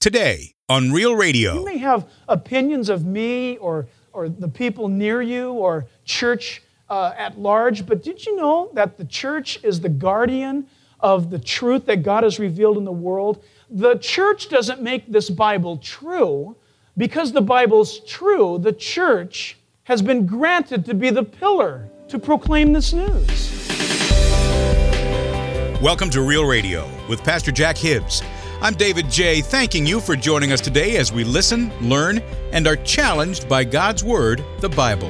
today on Real Radio. You may have opinions of me or the people near you or church at large, but did you know that the church is the guardian of the truth that God has revealed in the world? The church doesn't make this Bible true. Because the Bible's true, the church has been granted to be the pillar to proclaim this news. Welcome to Real Radio with Pastor Jack Hibbs. I'm David J., thanking you for joining us today as we listen, learn, and are challenged by God's Word, the Bible.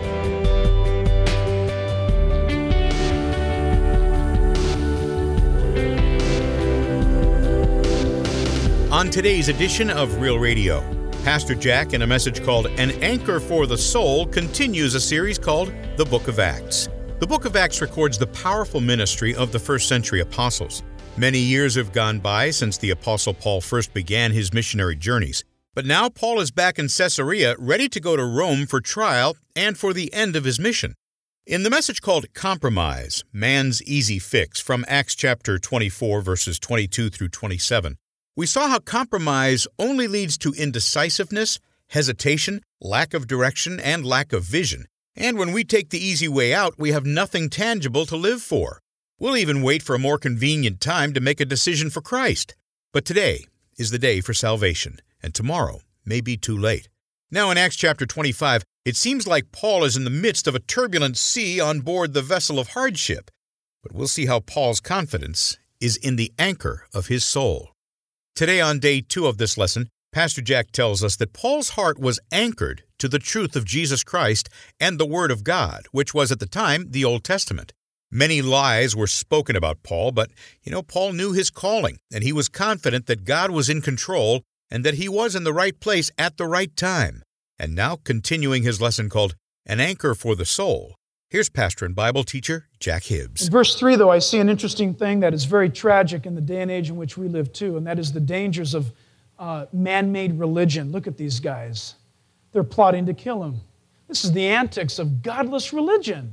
On today's edition of Real Radio, Pastor Jack, in a message called An Anchor for the Soul, continues a series called The Book of Acts. The Book of Acts records the powerful ministry of the first century apostles. Many years have gone by since the Apostle Paul first began his missionary journeys. But now Paul is back in Caesarea, ready to go to Rome for trial and for the end of his mission. In the message called Compromise, Man's Easy Fix, from Acts chapter 24, verses 22 through 27, we saw how compromise only leads to indecisiveness, hesitation, lack of direction, and lack of vision. And when we take the easy way out, we have nothing tangible to live for. We'll even wait for a more convenient time to make a decision for Christ. But today is the day for salvation, and tomorrow may be too late. Now in Acts chapter 25, it seems like Paul is in the midst of a turbulent sea on board the vessel of hardship. But we'll see how Paul's confidence is in the anchor of his soul. Today on day 2 of this lesson, Pastor Jack tells us that Paul's heart was anchored to the truth of Jesus Christ and the Word of God, which was at the time the Old Testament. Many lies were spoken about Paul, but, Paul knew his calling, and he was confident that God was in control and that he was in the right place at the right time. And now, continuing his lesson called An Anchor for the Soul, here's pastor and Bible teacher Jack Hibbs. In verse 3, though, I see an interesting thing that is very tragic in the day and age in which we live, too, and that is the dangers of man-made religion. Look at these guys. They're plotting to kill him. This is the antics of godless religion.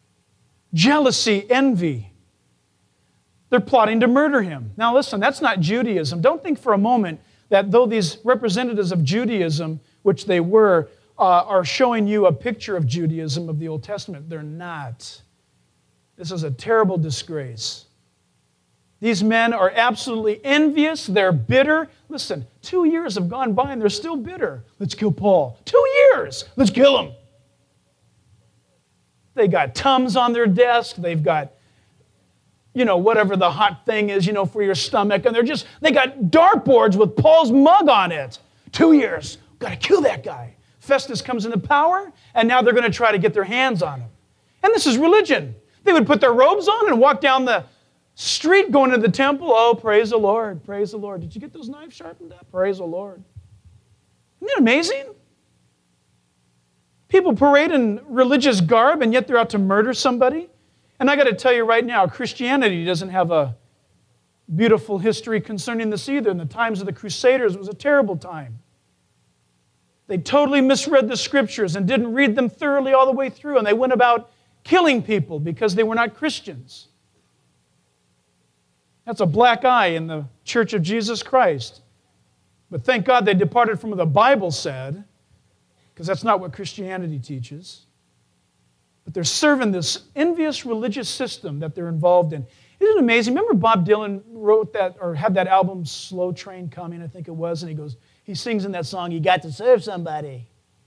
Jealousy, envy. They're plotting to murder him. Now listen, that's not Judaism. Don't think for a moment that though these representatives of Judaism, which they were, are showing you a picture of Judaism of the Old Testament. They're not. This is a terrible disgrace. These men are absolutely envious. They're bitter. Listen, 2 years have gone by and they're still bitter. Let's kill Paul. 2 years. Let's kill him. They got Tums on their desk. They've got, whatever the hot thing is, for your stomach. And they got dartboards with Paul's mug on it. 2 years. Got to kill that guy. Festus comes into power, and now they're going to try to get their hands on him. And this is religion. They would put their robes on and walk down the street going to the temple. Oh, praise the Lord, praise the Lord. Did you get those knives sharpened up? Praise the Lord. Isn't that amazing? People parade in religious garb, and yet they're out to murder somebody. And I got to tell you right now, Christianity doesn't have a beautiful history concerning this either. In the times of the Crusaders, it was a terrible time. They totally misread the Scriptures and didn't read them thoroughly all the way through, and they went about killing people because they were not Christians. That's a black eye in the Church of Jesus Christ. But thank God they departed from what the Bible said, because that's not what Christianity teaches. But they're serving this envious religious system that they're involved in. Isn't it amazing? Remember Bob Dylan wrote that, or had that album, Slow Train Coming, I think it was, and he sings in that song, "You got to serve somebody."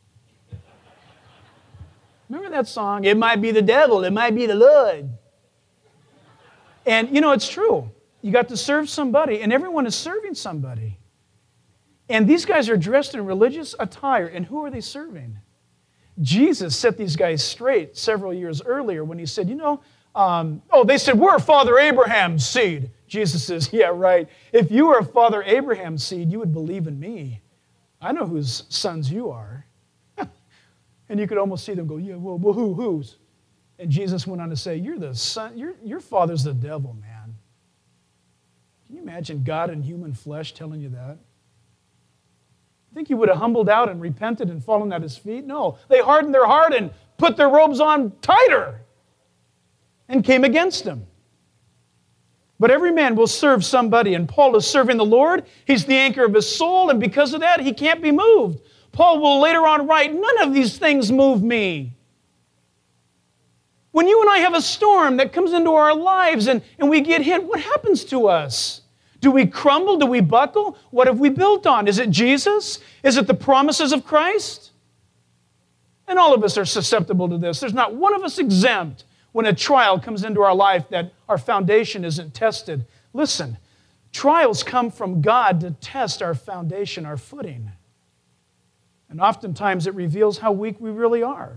Remember that song? It might be the devil, it might be the Lord. And it's true. You got to serve somebody, and everyone is serving somebody. And these guys are dressed in religious attire, and who are they serving? Jesus set these guys straight several years earlier when he said, they said, we're Father Abraham's seed. Jesus says, yeah, right. If you were a Father Abraham's seed, you would believe in me. I know whose sons you are. And you could almost see them go, yeah, well whose? And Jesus went on to say, you're the son, your father's the devil, man. Can you imagine God in human flesh telling you that? Think you would have humbled out and repented and fallen at his feet? No. They hardened their heart and put their robes on tighter and came against him. But every man will serve somebody, and Paul is serving the Lord. He's the anchor of his soul, and because of that, he can't be moved. Paul will later on write, none of these things move me. When you and I have a storm that comes into our lives and we get hit, what happens to us? Do we crumble? Do we buckle? What have we built on? Is it Jesus? Is it the promises of Christ? And all of us are susceptible to this. There's not one of us exempt when a trial comes into our life that our foundation isn't tested. Listen, trials come from God to test our foundation, our footing. And oftentimes it reveals how weak we really are.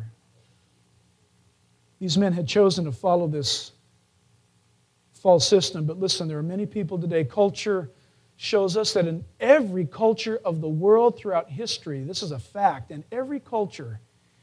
These men had chosen to follow this false system, but listen, there are many people today. Culture shows us that in every culture of the world throughout history, this is a fact, in every culture,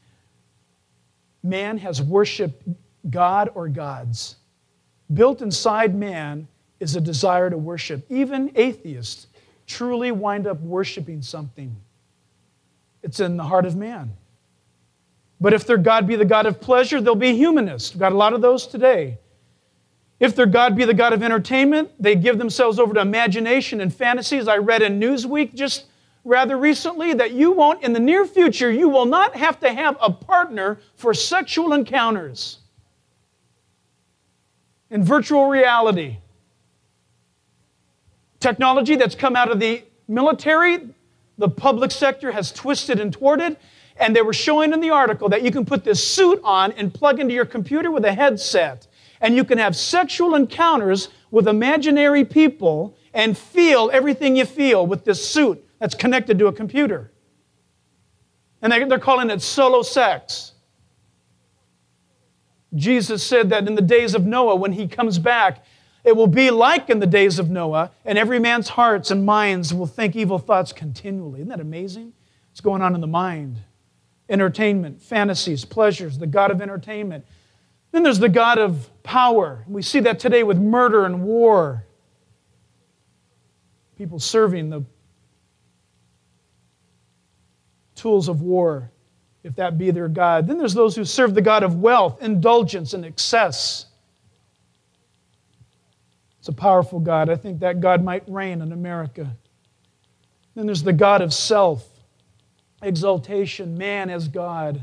man has worshiped God or gods. Built inside man is a desire to worship. Even atheists truly wind up worshiping something. It's in the heart of man. But if their God be the God of pleasure, they'll be humanists. We've got a lot of those today. If their God be the God of entertainment, they give themselves over to imagination and fantasies. I read in Newsweek just rather recently that in the near future, you will not have to have a partner for sexual encounters. In virtual reality, technology that's come out of the military, the public sector has twisted and thwarted, and they were showing in the article that you can put this suit on and plug into your computer with a headset, and you can have sexual encounters with imaginary people and feel everything you feel with this suit that's connected to a computer. And they're calling it solo sex. Jesus said that in the days of Noah, when he comes back, it will be like in the days of Noah, and every man's hearts and minds will think evil thoughts continually. Isn't that amazing? What's going on in the mind? Entertainment, fantasies, pleasures, the God of entertainment. Then there's the God of power. We see that today with murder and war. People serving the tools of war, if that be their God. Then there's those who serve the God of wealth, indulgence, and excess. It's a powerful God. I think that God might reign in America. Then there's the God of self, exaltation, man as God.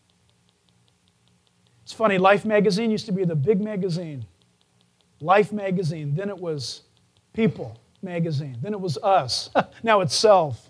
It's funny, Life magazine used to be the big magazine. Life magazine. Then it was People magazine. Then it was Us. Now it's Self.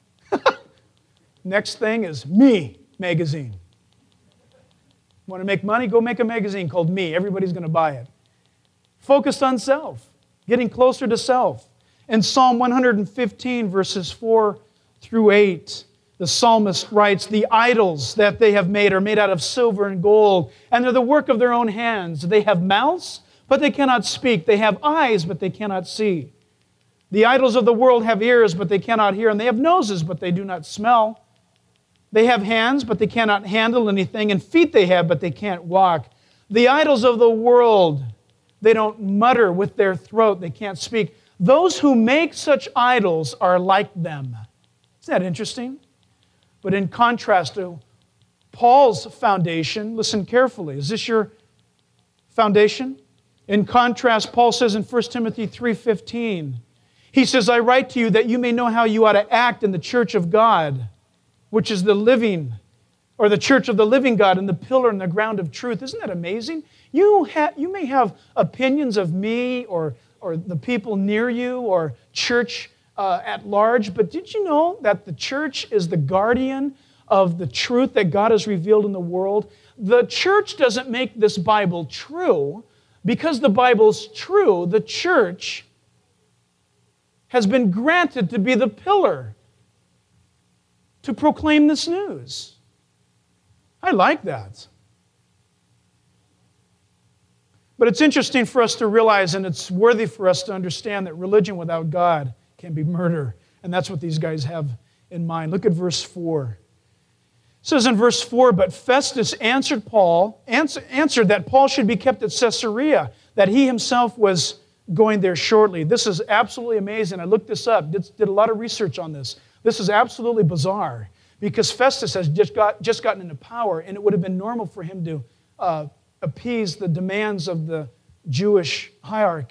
Next thing is Me magazine. Want to make money? Go make a magazine called Me. Everybody's going to buy it. Focused on self, getting closer to self. In Psalm 115, verses 4 through 8, the psalmist writes, "The idols that they have made are made out of silver and gold, and they're the work of their own hands. They have mouths, but they cannot speak. They have eyes, but they cannot see. The idols of the world have ears, but they cannot hear, and they have noses, but they do not smell. They have hands, but they cannot handle anything, and feet they have, but they can't walk. The idols of the world, they don't mutter with their throat, they can't speak. Those who make such idols are like them." Isn't that interesting? But in contrast to Paul's foundation, listen carefully. Is this your foundation? In contrast, Paul says in 1 Timothy 3:15, he says, "I write to you that you may know how you ought to act in the church of God, which is the living, or the church of the living God, and the pillar and the ground of truth." Isn't that amazing? You may have opinions of me or the people near you or church at large, but did you know that the church is the guardian of the truth that God has revealed in the world? The church doesn't make this Bible true. Because the Bible's true, the church has been granted to be the pillar to proclaim this news. I like that. But it's interesting for us to realize, and it's worthy for us to understand, that religion without God can be murder. And that's what these guys have in mind. Look at verse 4. It says in verse 4, "But Festus answered that Paul should be kept at Caesarea, that he himself was going there shortly." This is absolutely amazing. I looked this up, did a lot of research on this. This is absolutely bizarre, because Festus has just gotten into power, and it would have been normal for him to appease the demands of the Jewish hierarchy.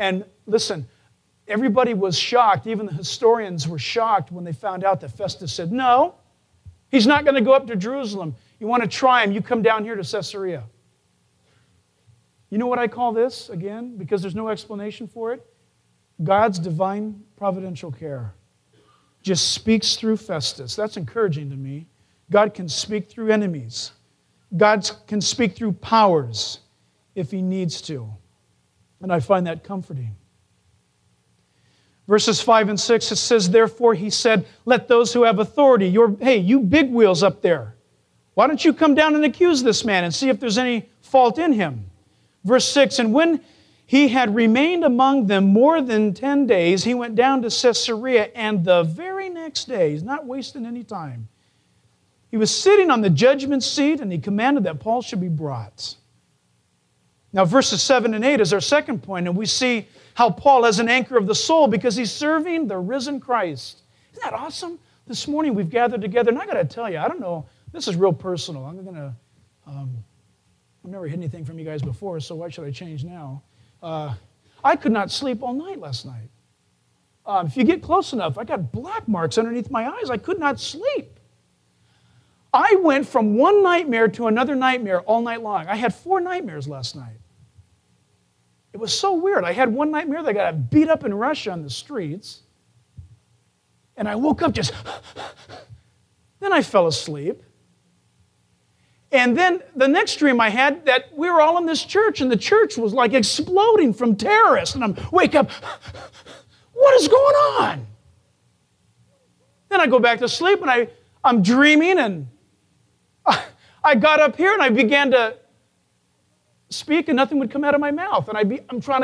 And listen, everybody was shocked. Even the historians were shocked when they found out that Festus said, no, he's not going to go up to Jerusalem. You want to try him, you come down here to Caesarea. You know what I call this, again, because there's no explanation for it? God's divine providential care just speaks through Festus. That's encouraging to me. God can speak through enemies. God can speak through powers if He needs to. And I find that comforting. Verses 5 and 6, it says, therefore He said, let those who have authority, you big wheels up there, why don't you come down and accuse this man and see if there's any fault in him? Verse 6, and when he had remained among them more than 10 days, he went down to Caesarea, and the very next day, he's not wasting any time, he was sitting on the judgment seat, and he commanded that Paul should be brought. Now, verses 7 and 8 is our second point, and we see how Paul has an anchor of the soul because he's serving the risen Christ. Isn't that awesome? This morning we've gathered together, and I got to tell you, I don't know, this is real personal. I've never hid anything from you guys before, so why should I change now? I could not sleep all night last night. If you get close enough, I got black marks underneath my eyes. I could not sleep. I went from one nightmare to another nightmare all night long. I had 4 nightmares last night. It was so weird. I had one nightmare that I got beat up in Russia on the streets, and I woke up just... Then I fell asleep. And then the next dream I had, that we were all in this church, and the church was like exploding from terrorists. And I'm wake up, what is going on? Then I go back to sleep, and I'm dreaming, and I got up here, and I began to speak, and nothing would come out of my mouth. And I'm trying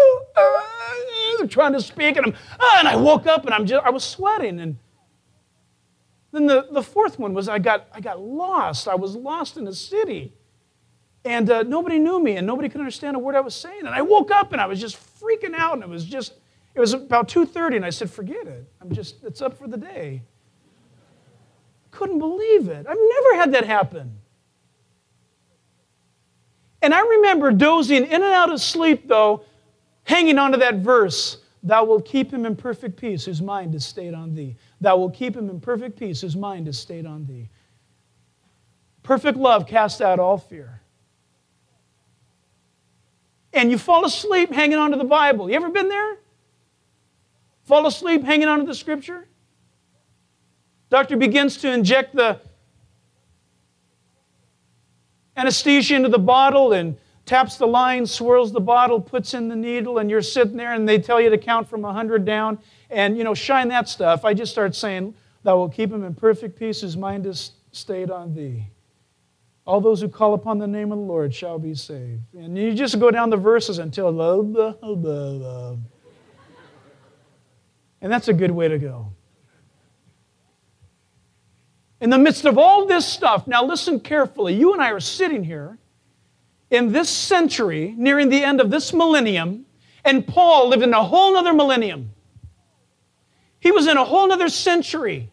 to speak, and I woke up, and I was sweating. And then the fourth one was I got lost. I was lost in a city. And nobody knew me, and nobody could understand a word I was saying. And I woke up, and I was just freaking out, and it was about 2:30, and I said, forget it. It's up for the day. Couldn't believe it. I've never had that happen. And I remember dozing in and out of sleep, though, hanging on to that verse, thou wilt keep him in perfect peace whose mind is stayed on thee. Thou wilt keep him in perfect peace whose mind is stayed on thee. Perfect love casts out all fear. And you fall asleep hanging on to the Bible. You ever been there? Fall asleep hanging on to the Scripture? Doctor begins to inject the anesthesia into the bottle and taps the line, swirls the bottle, puts in the needle, and you're sitting there and they tell you to count from 100 down and, shine that stuff. I just start saying, thou wilt keep him in perfect peace whose mind is stayed on thee. All those who call upon the name of the Lord shall be saved. And you just go down the verses until blah, blah, blah, blah. And that's a good way to go. In the midst of all this stuff, now listen carefully. You and I are sitting here in this century, nearing the end of this millennium, and Paul lived in a whole other millennium. He was in a whole other century.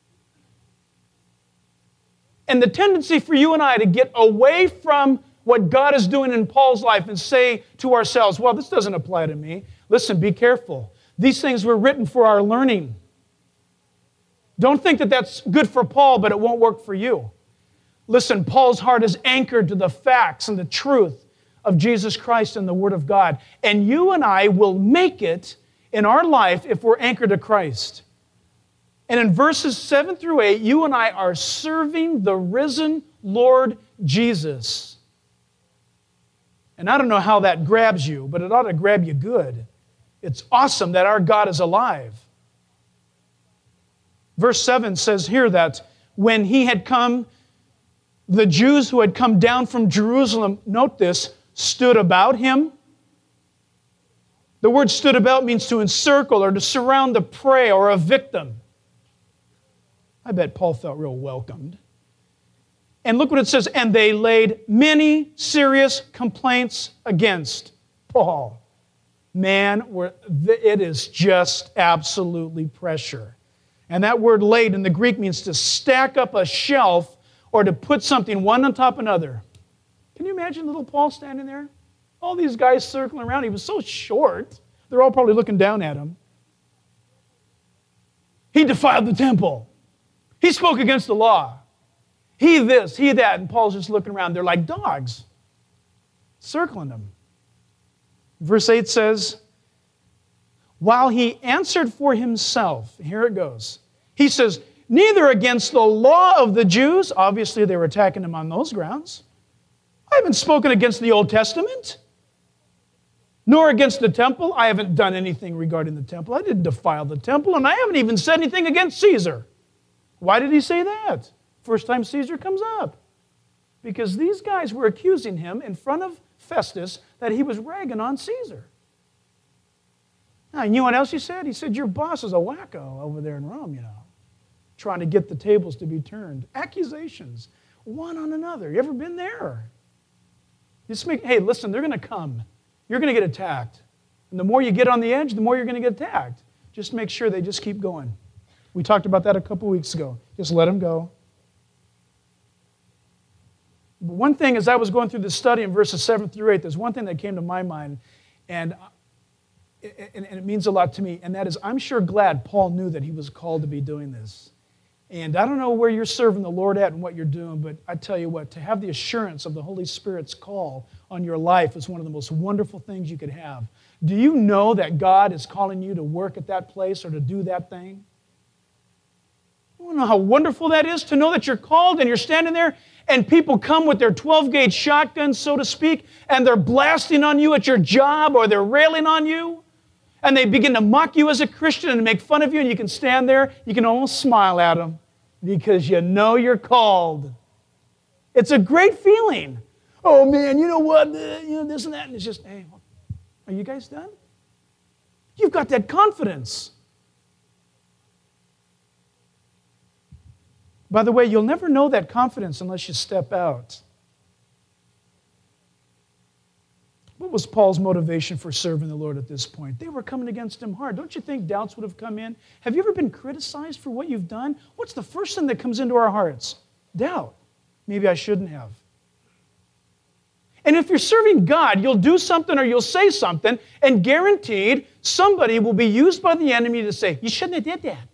And the tendency for you and I to get away from what God is doing in Paul's life and say to ourselves, well, this doesn't apply to me. Listen, be careful. These things were written for our learning. Don't think that that's good for Paul, but it won't work for you. Listen, Paul's heart is anchored to the facts and the truth of Jesus Christ and the Word of God. And you and I will make it in our life if we're anchored to Christ. And in verses 7 through 8, you and I are serving the risen Lord Jesus. And I don't know how that grabs you, but it ought to grab you good. It's awesome that our God is alive. Verse 7 says here that when he had come, the Jews who had come down from Jerusalem, note this, stood about him. The word stood about means to encircle or to surround the prey or a victim. I bet Paul felt real welcomed. And look what it says, and they laid many serious complaints against Paul. Man, it is just absolutely pressure. And that word laid in the Greek means to stack up a shelf or to put something one on top of another. Can you imagine little Paul standing there? All these guys circling around. He was so short. They're all probably looking down at him. He defiled the temple. He spoke against the law. He this, he that. And Paul's just looking around. They're like dogs, circling him. Verse 8 says, while he answered for himself, here it goes. He says, neither against the law of the Jews, obviously they were attacking him on those grounds. I haven't spoken against the Old Testament, nor against the temple. I haven't done anything regarding the temple. I didn't defile the temple, and I haven't even said anything against Caesar. Why did he say that? First time Caesar comes up. Because these guys were accusing him in front of Festus that he was ragging on Caesar. Now, you know what else he said? He said, your boss is a wacko over there in Rome, trying to get the tables to be turned. Accusations, one on another. You ever been there? Hey, listen, they're going to come. You're going to get attacked. And the more you get on the edge, the more you're going to get attacked. Just make sure they just keep going. We talked about that a couple weeks ago. Just let them go. But one thing, as I was going through this study in verses 7 through 8, there's one thing that came to my mind, and it means a lot to me, and that is I'm sure glad Paul knew that he was called to be doing this. And I don't know where you're serving the Lord at and what you're doing, but I tell you what, to have the assurance of the Holy Spirit's call on your life is one of the most wonderful things you could have. Do you know that God is calling you to work at that place or to do that thing? You want to know how wonderful that is to know that you're called and you're standing there and people come with their 12-gauge shotguns, so to speak, and they're blasting on you at your job or they're railing on you, and they begin to mock you as a Christian and make fun of you, and you can stand there, you can almost smile at them because you know you're called. It's a great feeling. Oh man, you know what, this and that, and it's just, hey, are you guys done? You've got that confidence. By the way, you'll never know that confidence unless you step out. What was Paul's motivation for serving the Lord at this point? They were coming against him hard. Don't you think doubts would have come in? Have you ever been criticized for what you've done? What's the first thing that comes into our hearts? Doubt. Maybe I shouldn't have. And if you're serving God, you'll do something or you'll say something, and guaranteed somebody will be used by the enemy to say, you shouldn't have did that.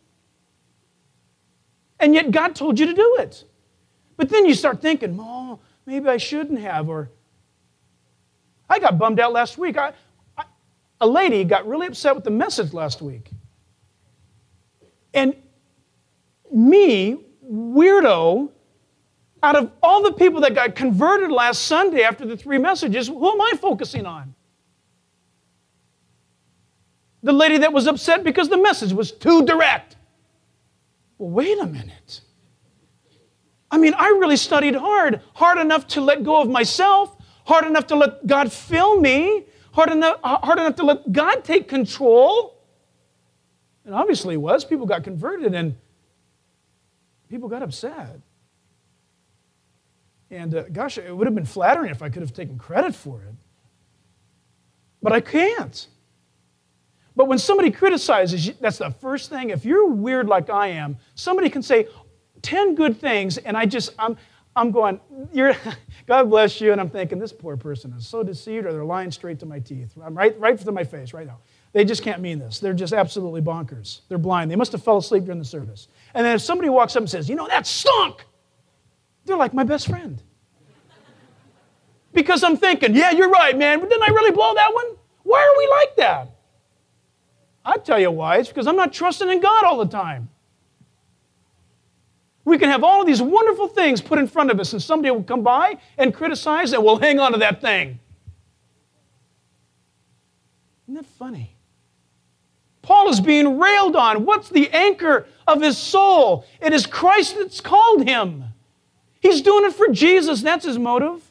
And yet God told you to do it. But then you start thinking, oh, maybe I shouldn't have. Or I got bummed out last week. A lady got really upset with the message last week. And me, weirdo, out of all the people that got converted last Sunday after the 3 messages, who am I focusing on? The lady that was upset because the message was too direct. Well, wait a minute. I mean, I really studied hard enough to let go of myself, hard enough to let God fill me, hard enough to let God take control. And obviously it was. People got converted and people got upset. And gosh, it would have been flattering if I could have taken credit for it. But I can't. But when somebody criticizes you, that's the first thing. If you're weird like I am, somebody can say 10 good things, and I'm going, God bless you, and I'm thinking, this poor person is so deceived, or they're lying straight to my teeth. I'm right to my face right now. They just can't mean this. They're just absolutely bonkers. They're blind. They must have fell asleep during the service. And then if somebody walks up and says, that stunk, they're like my best friend. Because I'm thinking, yeah, you're right, man, but didn't I really blow that one? Why are we like that? I tell you why. It's because I'm not trusting in God all the time. We can have all of these wonderful things put in front of us, and somebody will come by and criticize, and we'll hang on to that thing. Isn't that funny? Paul is being railed on. What's the anchor of his soul? It is Christ that's called him. He's doing it for Jesus. That's his motive.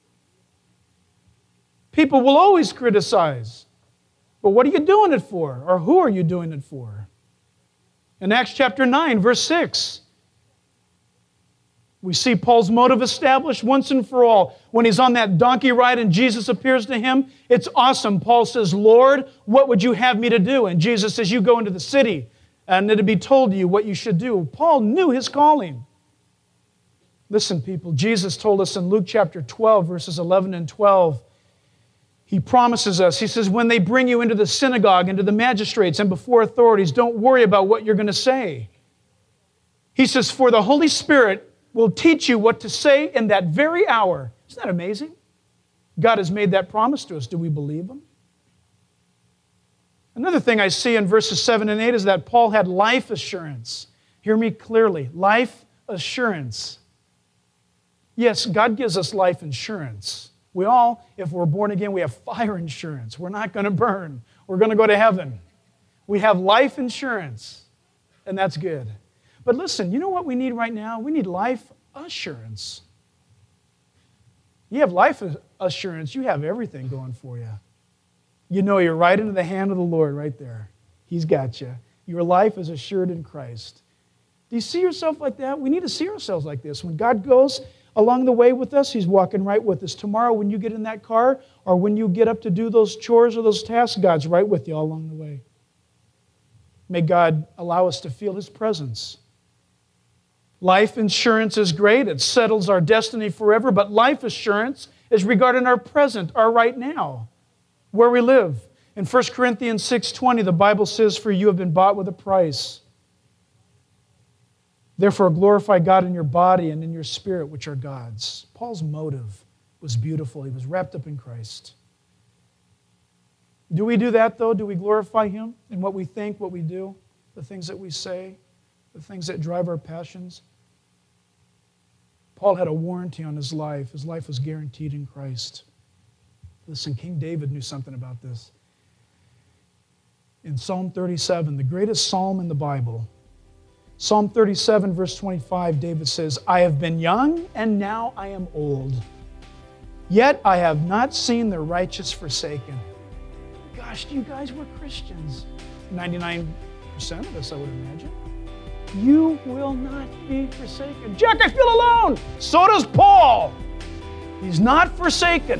People will always criticize. But what are you doing it for? Or who are you doing it for? In Acts chapter 9, verse 6, we see Paul's motive established once and for all. When he's on that donkey ride and Jesus appears to him, it's awesome. Paul says, Lord, what would you have me to do? And Jesus says, you go into the city and it'll be told you what you should do. Paul knew his calling. Listen, people, Jesus told us in Luke chapter 12, verses 11 and 12, He promises us, he says, when they bring you into the synagogue, into the magistrates, and before authorities, don't worry about what you're going to say. He says, for the Holy Spirit will teach you what to say in that very hour. Isn't that amazing? God has made that promise to us. Do we believe him? Another thing I see in verses 7 and 8 is that Paul had life assurance. Hear me clearly. Life assurance. Yes, God gives us life insurance. We all, if we're born again, we have fire insurance. We're not going to burn. We're going to go to heaven. We have life insurance, and that's good. But listen, you know what we need right now? We need life assurance. You have life assurance, you have everything going for you. You know you're right into the hand of the Lord right there. He's got you. Your life is assured in Christ. Do you see yourself like that? We need to see ourselves like this. When God goes along the way with us, he's walking right with us. Tomorrow when you get in that car or when you get up to do those chores or those tasks, God's right with you all along the way. May God allow us to feel his presence. Life insurance is great. It settles our destiny forever. But life assurance is regarding our present, our right now, where we live. In 1 Corinthians 6:20, the Bible says, for you have been bought with a price. Therefore, glorify God in your body and in your spirit, which are God's. Paul's motive was beautiful. He was wrapped up in Christ. Do we do that, though? Do we glorify him in what we think, what we do, the things that we say, the things that drive our passions? Paul had a warranty on his life. His life was guaranteed in Christ. Listen, King David knew something about this. In Psalm 37, the greatest psalm in the Bible, Psalm 37, verse 25, David says, I have been young, and now I am old. Yet I have not seen the righteous forsaken. Gosh, you guys were Christians. 99% of us, I would imagine. You will not be forsaken. Jack, I feel alone. So does Paul. He's not forsaken.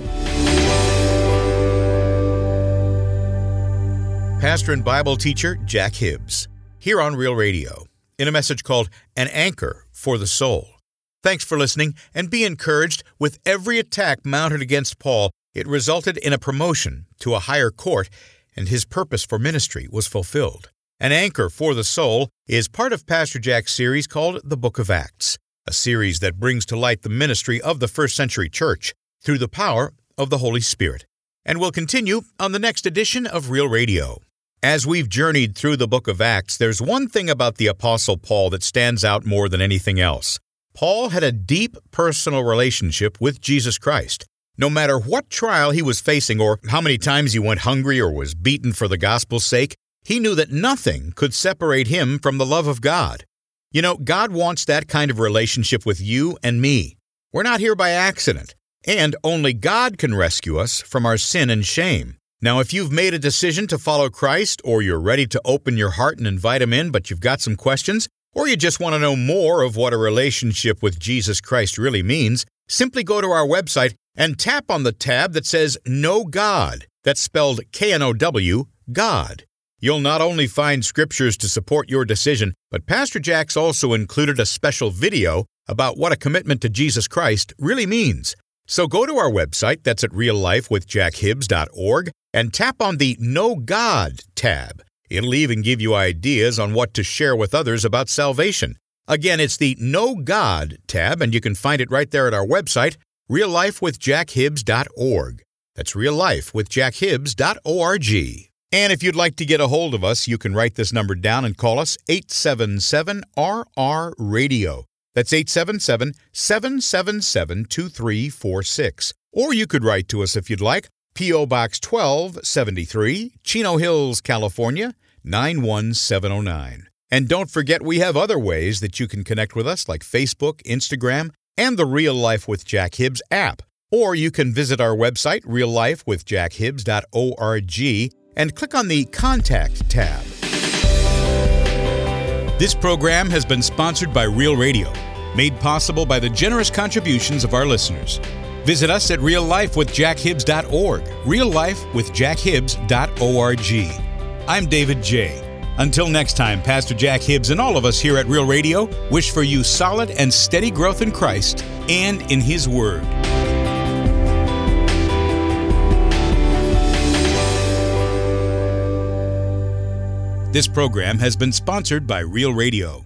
Pastor and Bible teacher Jack Hibbs, here on Real Radio, in a message called An Anchor for the Soul. Thanks for listening, and be encouraged. With every attack mounted against Paul, it resulted in a promotion to a higher court, and his purpose for ministry was fulfilled. An Anchor for the Soul is part of Pastor Jack's series called The Book of Acts, a series that brings to light the ministry of the first century church through the power of the Holy Spirit, and will continue on the next edition of Real Radio. As we've journeyed through the book of Acts, there's one thing about the Apostle Paul that stands out more than anything else. Paul had a deep personal relationship with Jesus Christ. No matter what trial he was facing or how many times he went hungry or was beaten for the gospel's sake, he knew that nothing could separate him from the love of God. You know, God wants that kind of relationship with you and me. We're not here by accident, and only God can rescue us from our sin and shame. Now, if you've made a decision to follow Christ, or you're ready to open your heart and invite him in, but you've got some questions, or you just want to know more of what a relationship with Jesus Christ really means, simply go to our website and tap on the tab that says Know God. That's spelled K-N-O-W, God. You'll not only find scriptures to support your decision, but Pastor Jack's also included a special video about what a commitment to Jesus Christ really means. So go to our website, that's at reallifewithjackhibbs.org, and tap on the Know God tab. It'll even give you ideas on what to share with others about salvation. Again, it's the Know God tab, and you can find it right there at our website, reallifewithjackhibbs.org. That's reallifewithjackhibbs.org. And if you'd like to get a hold of us, you can write this number down and call us 877-RR-RADIO. That's 877-777-2346. Or you could write to us if you'd like, P.O. Box 1273, Chino Hills, California, 91709. And don't forget, we have other ways that you can connect with us, like Facebook, Instagram, and the Real Life with Jack Hibbs app. Or you can visit our website, reallifewithjackhibbs.org, and click on the Contact tab. This program has been sponsored by Real Radio, made possible by the generous contributions of our listeners. Visit us at reallifewithjackhibbs.org, reallifewithjackhibbs.org. I'm David J. Until next time, Pastor Jack Hibbs and all of us here at Real Radio wish for you solid and steady growth in Christ and in His Word. This program has been sponsored by Real Radio.